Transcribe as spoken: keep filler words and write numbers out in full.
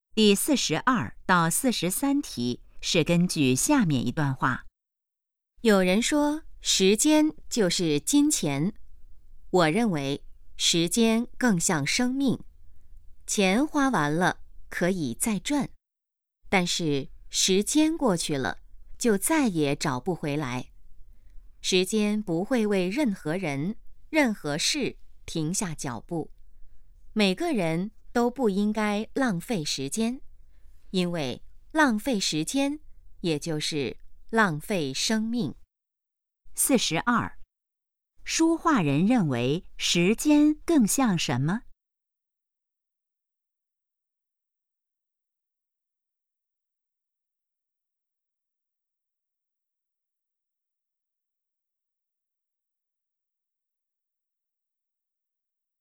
第四十二到四十三题是根据下面一段话。 有人说时间就是金钱，我认为时间更像生命。钱花完了可以再赚，但是时间过去了就再也找不回来。时间不会为任何人、任何事停下脚步。每个人都不应该浪费时间，因为浪费时间也就是浪费生命。 四十二，书画人认为时间更像什么？